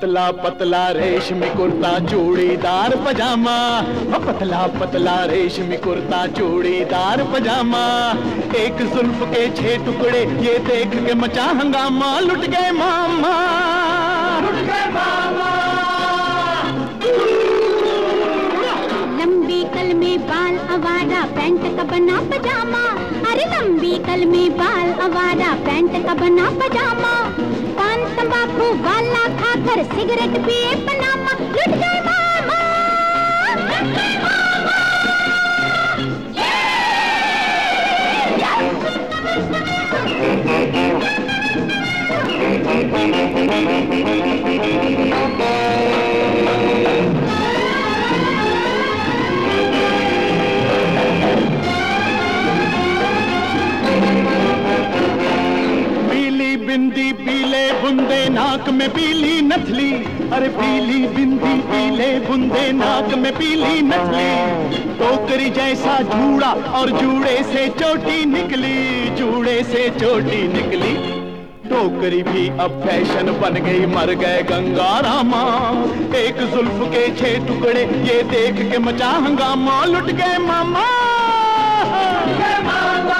पतला पतला रेशमी कुर्ता चूड़ीदार पजामा, पतला पतला रेशमी कुर्ता चूड़ीदार पजामा। एक जुल्फ के 6 टुकड़े ये देख के मचा हंगामा, लुट गए मामा, लुट गए मामा। लंबी कल में बाल अवारा पैंट का बना पजामा, अरे लंबी कल में बाल अवारा पैंट का बना पजामा। पान तंबाकू वाला खाकर सिगरेट पिए पनामा, लुट गए मामा, लुट गए मामा। बिंदी पीले बुंदे नाक में पीली नथली, अरे पीली बिंदी पीले बुंदे नाक में पीली नथली। टोकरी जैसा जूड़ा और जूड़े से चोटी निकली, जूड़े से चोटी निकली। टोकरी भी अब फैशन बन गई, मर गए गंगा रामा। एक जुल्फ के 6 टुकड़े ये देख के मचा हंगामा, लुट गए मामा, लुट गए मामा।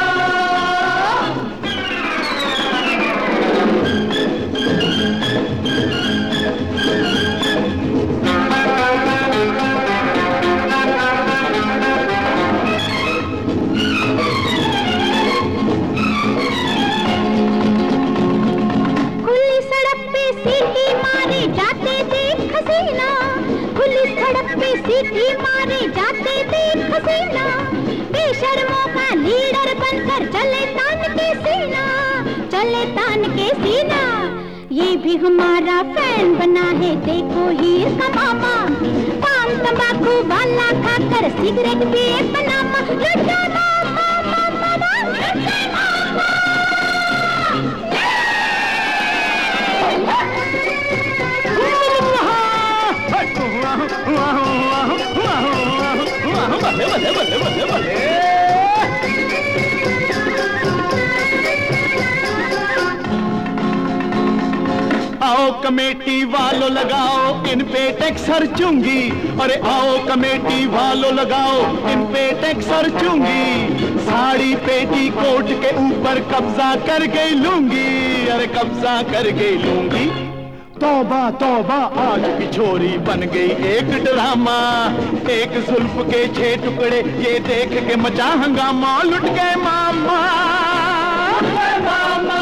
सीटी मारे जाते देख हसीना, बेशर्मों का लीडर बनकर चले तान के सीना, चले तान के सीना। ये भी हमारा फैन बना है देखो हीर का मामा, पान तंबाकू वाला खाकर सिगरेट पिए पनामा, लुट गए मामा, मामा, लुट गए मामा। बल्ले बल्ले बल्ले बल्ले बल्ले। आओ कमेटी वालों लगाओ इन पे टैक्स हर चूंगी, अरे आओ कमेटी वालों लगाओ इन पे टैक्स हर चूंगी। साड़ी पेटी कोट के ऊपर कब्जा कर गई लूंगी, अरे कब्जा कर गई लूंगी। तौबा तौबा आज की छोरी बन गई एक ड्रामा, एक जुल्फ के 6 टुकड़े ये देख के मचा हंगामा, लुट गए मामा, लुट गए मामा।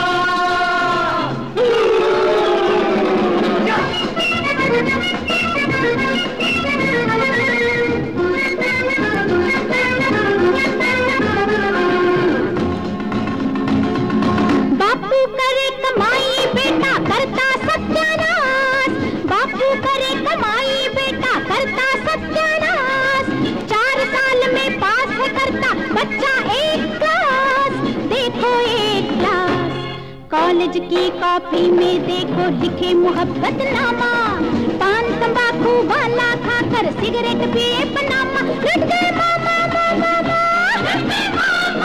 बापू करे कमाई बेटा करता सत्यानाश, बापू करे कमाई बेटा करता सत्यानाश। 4 साल में पास है करता बच्चा 1 क्लास, देखो 1 क्लास। कॉलेज की कॉपी में देखो लिखे मोहब्बत नामा, पान तंबाकू वाला खाकर सिगरेट पिए पनामा, लुट गए मामा, मामा, लुट गए मामा।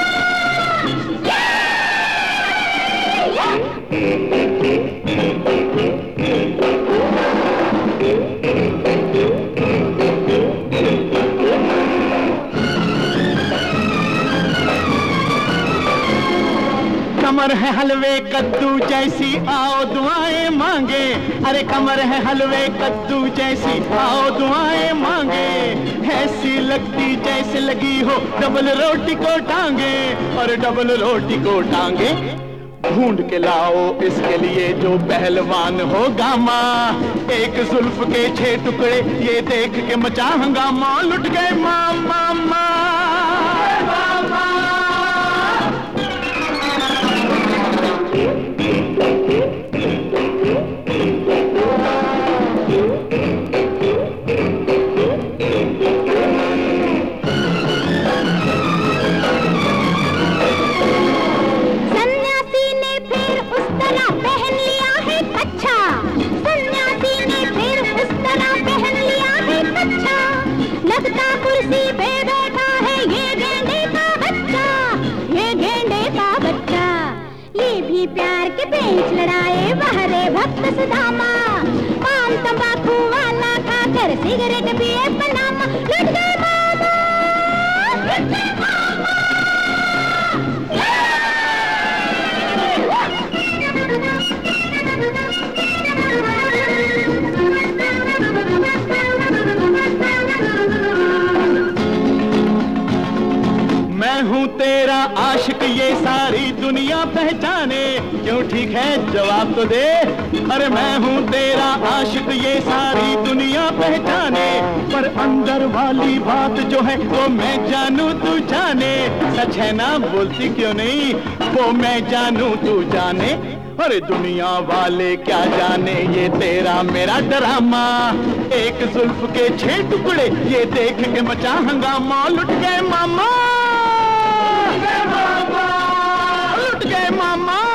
कमर है हलवे कद्दू जैसी आओ दुआएं मांगे, अरे कमर है हलवे कद्दू जैसी आओ दुआएं मांगे। ऐसी लगती जैसे लगी हो डबल रोटी को टांगे, और डबल रोटी को टांगे। ढूंढ के लाओ इसके लिए जो पहलवान हो गामा, एक जुल्फ के 6 टुकड़े ये देख के मचा हंगामा, लुट गए मामा, मामा। प्यार के पेंच लड़ाए बहरे भक्त सुदामा। अरे सिगरेट पिए पनामा, लुट गए मामा, लुट गए मामा। मैं हूँ तेरा आशिक ये सारी दुनिया पहचाने, क्यों ठीक है जवाब तो दे। अरे मैं हूँ तेरा आशिक ये सारी दुनिया पहचाने, पर अंदर वाली बात जो है वो मैं जानू तू जाने। सच है ना, बोलती क्यों नहीं, वो मैं जानू तू जाने। अरे दुनिया वाले क्या जाने ये तेरा मेरा ड्रामा, एक जुल्फ के 6 टुकड़े ये देख के मचा हंगामा। लुट गए मामा, लुट गए मामा।